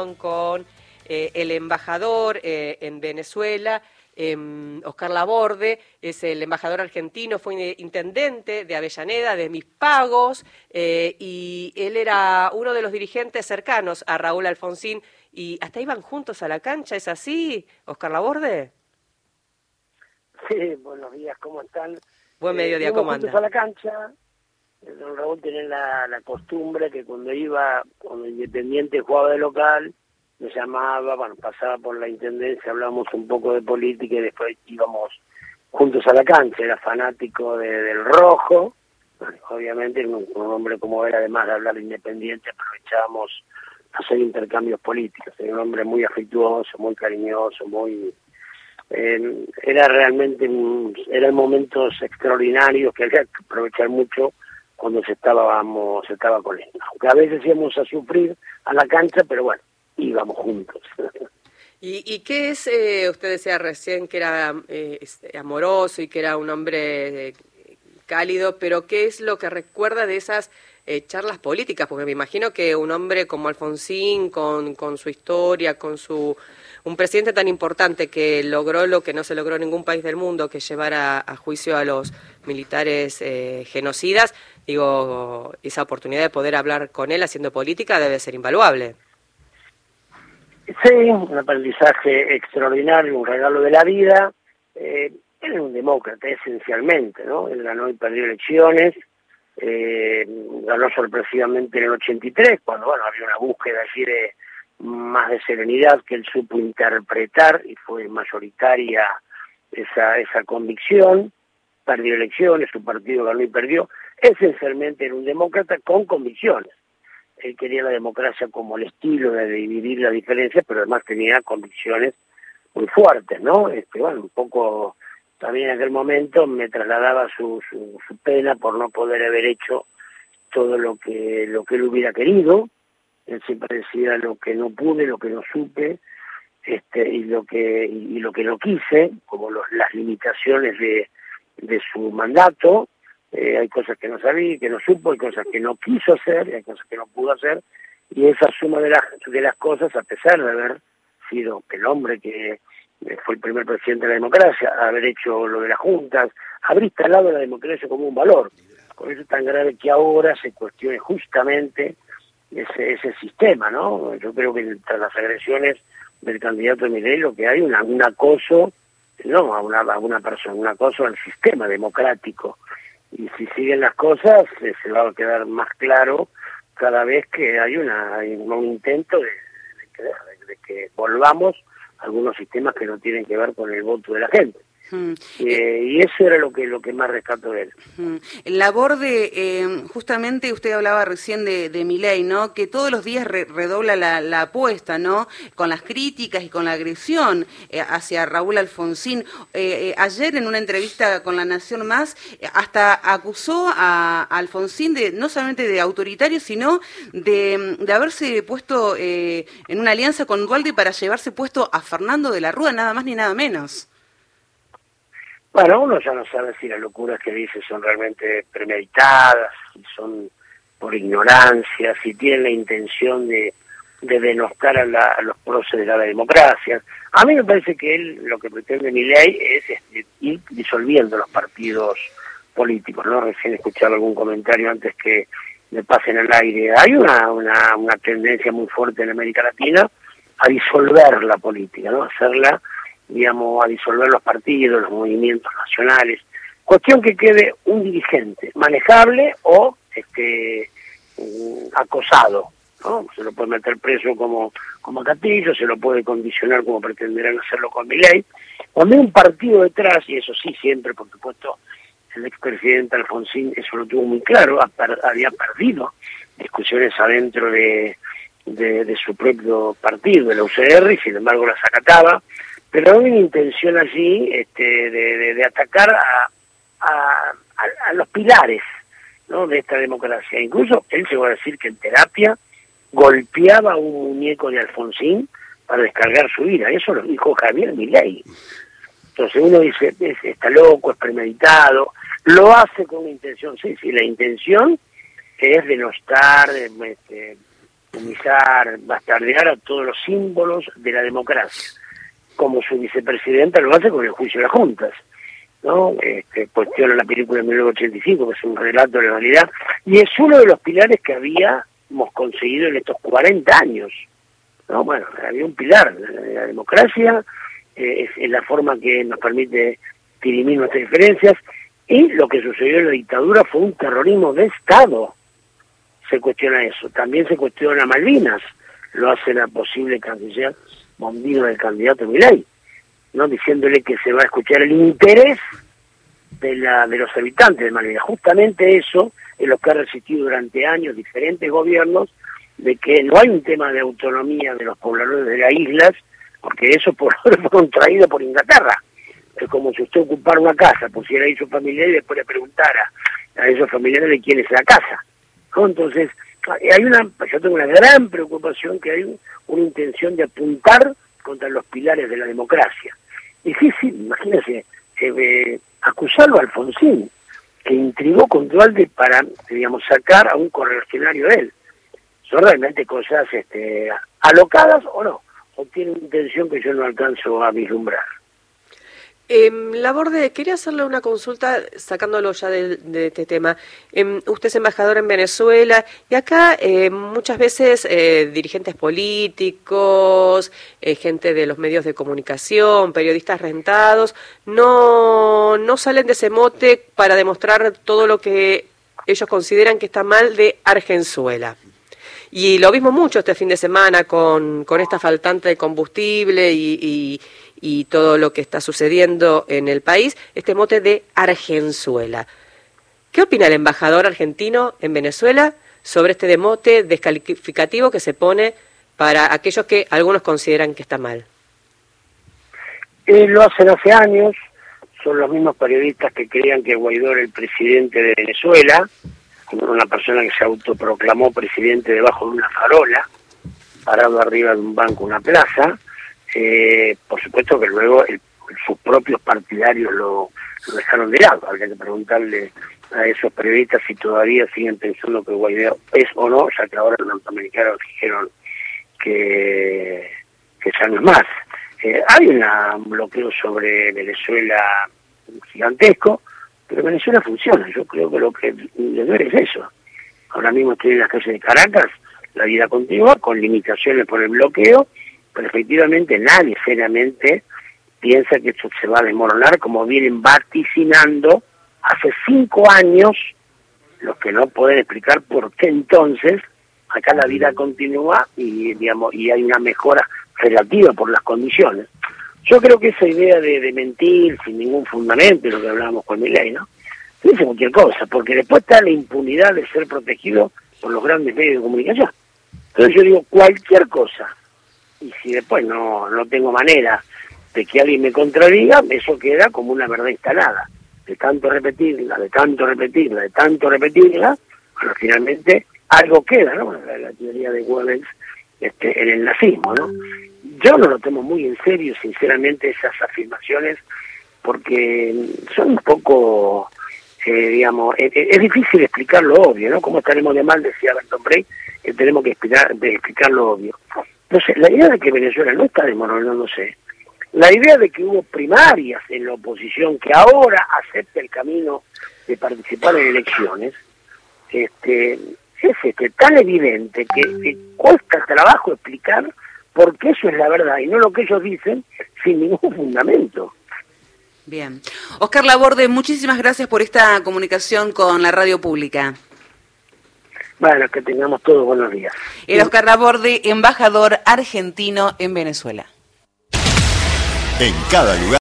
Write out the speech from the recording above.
reunión con el embajador en Venezuela, Oscar Laborde, es el embajador argentino, fue intendente de Avellaneda, de Mis Pagos, y él era uno de los dirigentes cercanos a Raúl Alfonsín, y hasta iban juntos a la cancha, ¿es así, Oscar Laborde? Sí, buenos días, ¿cómo están? Buen mediodía, ¿cómo anda? Juntos a la cancha. Don Raúl tenía la costumbre que cuando Independiente jugaba de local, me llamaba, bueno, pasaba por la intendencia, hablábamos un poco de política y después íbamos juntos a la cancha. Era fanático del rojo, bueno, obviamente un hombre como él, además de hablar de Independiente, aprovechábamos a hacer intercambios políticos. Era un hombre muy afectuoso, muy cariñoso, muy... era realmente, eran momentos extraordinarios que había que aprovechar mucho cuando se estaba con él. Aunque a veces íbamos a sufrir a la cancha, pero bueno, íbamos juntos. ¿Y qué es, usted decía recién que era amoroso y que era un hombre cálido, pero qué es lo que recuerda de esas charlas políticas? Porque me imagino que un hombre como Alfonsín, con su historia, un presidente tan importante que logró lo que no se logró en ningún país del mundo, que llevara a juicio a los militares genocidas, digo, esa oportunidad de poder hablar con él haciendo política debe ser invaluable. Sí, un aprendizaje extraordinario, un regalo de la vida. Él era un demócrata, esencialmente, ¿no? Él ganó y perdió elecciones, ganó sorpresivamente en el 83, cuando, bueno, había una búsqueda allí de más de serenidad que él supo interpretar, y fue mayoritaria esa convicción. Perdió elecciones, su partido ganó y perdió. Esencialmente era un demócrata con convicciones. Él quería la democracia como el estilo de dividir las diferencias, pero además tenía convicciones muy fuertes, ¿no? Bueno, un poco también en aquel momento me trasladaba su pena por no poder haber hecho todo lo que él hubiera querido. Él siempre decía lo que no pude, lo que no supe, y lo que no quise, como las limitaciones de su mandato. Hay cosas que no sabía, que no supo, hay cosas que no quiso hacer, hay cosas que no pudo hacer, y esa suma de las cosas, a pesar de haber sido el hombre que fue el primer presidente de la democracia, haber hecho lo de las juntas, haber instalado la democracia como un valor. Por eso es tan grave que ahora se cuestione justamente ese sistema, ¿no? Yo creo que tras las agresiones del candidato Milei lo que hay un acoso, no a una persona, un acoso al sistema democrático. Y si siguen las cosas, se va a quedar más claro cada vez que hay un intento de que volvamos a algunos sistemas que no tienen que ver con el voto de la gente. Y eso era lo que más rescato de él. Laborde, justamente usted hablaba recién de Milei, ¿no? Que todos los días redobla la apuesta, ¿no? Con las críticas y con la agresión hacia Raúl Alfonsín. Ayer en una entrevista con La Nación Más, hasta acusó a Alfonsín no solamente de autoritario, sino de haberse puesto en una alianza con Dualde para llevarse puesto a Fernando de la Rúa, nada más ni nada menos. Bueno, uno ya no sabe si las locuras que dice son realmente premeditadas, si son por ignorancia, si tienen la intención de denostar a los próceres de la democracia. A mí me parece que él lo que pretende Milei es ir disolviendo los partidos políticos, ¿no? Recién escuchaba algún comentario antes que me pasen al aire. Hay una tendencia muy fuerte en América Latina a disolver la política, ¿no? Hacerla, digamos, a disolver los partidos, los movimientos nacionales. Cuestión que quede un dirigente manejable o acosado, ¿no? Se lo puede meter preso como a Castillo, se lo puede condicionar como pretenderán hacerlo con Milei. Cuando hay un partido detrás, y eso sí siempre, por supuesto, el expresidente Alfonsín eso lo tuvo muy claro, había perdido discusiones adentro de su propio partido, de la UCR, y sin embargo las acataba. Pero hay una intención allí de atacar a los pilares, ¿no? De esta democracia. Incluso él llegó a decir que en terapia golpeaba a un muñeco de Alfonsín para descargar su ira. Eso lo dijo Javier Milei. Entonces uno dice, está loco, es premeditado, lo hace con una intención. Sí, la intención es denostar, minimizar, bastardear a todos los símbolos de la democracia, como su vicepresidenta lo hace con el juicio de las juntas, ¿no? Cuestiona la película de 1985, que es un relato de la realidad, y es uno de los pilares que habíamos conseguido en estos 40 años, ¿no? Bueno, había un pilar, la democracia es la forma que nos permite dirimir nuestras diferencias, y lo que sucedió en la dictadura fue un terrorismo de Estado. Se cuestiona eso. También se cuestiona Malvinas, lo hace la posible canciller bombino del candidato Milei, ¿no? Diciéndole que se va a escuchar el interés de los habitantes de Malvinas. Justamente eso es lo que ha resistido durante años diferentes gobiernos, de que no hay un tema de autonomía de los pobladores de las islas, porque esos pobladores fueron traídos por Inglaterra. Es como si usted ocupara una casa, pusiera ahí su familiar y después le preguntara a esos familiares de quién es la casa, ¿no? Entonces, yo tengo una gran preocupación que hay una intención de apuntar contra los pilares de la democracia. Difícil, imagínense, acusarlo a Alfonsín, que intrigó con Duhalde para, digamos, sacar a un correligionario de él. Son realmente cosas alocadas o no, o tienen una intención que yo no alcanzo a vislumbrar. Laborde, quería hacerle una consulta, sacándolo ya de este tema. Usted es embajador en Venezuela y acá muchas veces dirigentes políticos, gente de los medios de comunicación, periodistas rentados, no salen de ese mote para demostrar todo lo que ellos consideran que está mal de Argenzuela. Y lo vimos mucho este fin de semana con esta faltante de combustible y todo lo que está sucediendo en el país, este mote de Argenzuela. ¿Qué opina el embajador argentino en Venezuela sobre este mote descalificativo que se pone para aquellos que algunos consideran que está mal? Lo hacen hace años, son los mismos periodistas que creían que Guaidó era el presidente de Venezuela, una persona que se autoproclamó presidente debajo de una farola, parado arriba de un banco, una plaza. Por supuesto que luego sus propios partidarios lo dejaron de lado. Habría que preguntarle a esos periodistas si todavía siguen pensando que Guaidó es o no, ya que ahora los norteamericanos dijeron que ya no es más. Hay un bloqueo sobre Venezuela gigantesco, pero Venezuela funciona. Yo creo que lo que le duele es eso. Ahora mismo estoy en las calles de Caracas, la vida continúa con limitaciones por el bloqueo, pero efectivamente nadie seriamente piensa que esto se va a desmoronar, como vienen vaticinando hace 5 años, los que no pueden explicar por qué entonces acá la vida continúa y hay una mejora relativa por las condiciones. Yo creo que esa idea de mentir sin ningún fundamento, lo que hablábamos con Milei, ¿no? Dice cualquier cosa, porque después está la impunidad de ser protegido por los grandes medios de comunicación. Entonces yo digo cualquier cosa, y si después no tengo manera de que alguien me contradiga, eso queda como una verdad instalada. De tanto repetirla, bueno, finalmente algo queda, ¿no? La teoría de Goebbels en el nazismo, ¿no? Yo no lo tomo muy en serio, sinceramente, esas afirmaciones, porque son un poco, es difícil explicar lo obvio, ¿no? ¿Cómo estaremos de mal? Decía Bertolt Brecht, que tenemos que explicar lo obvio. Entonces, la idea de que Venezuela no está desmoronándose, la idea de que hubo primarias en la oposición que ahora acepta el camino de participar en elecciones, es tan evidente que cuesta trabajo explicar por qué eso es la verdad y no lo que ellos dicen sin ningún fundamento. Bien. Oscar Laborde, muchísimas gracias por esta comunicación con la radio pública. Bueno, que tengamos todos buenos días. El Oscar Laborde, embajador argentino en Venezuela. En cada lugar.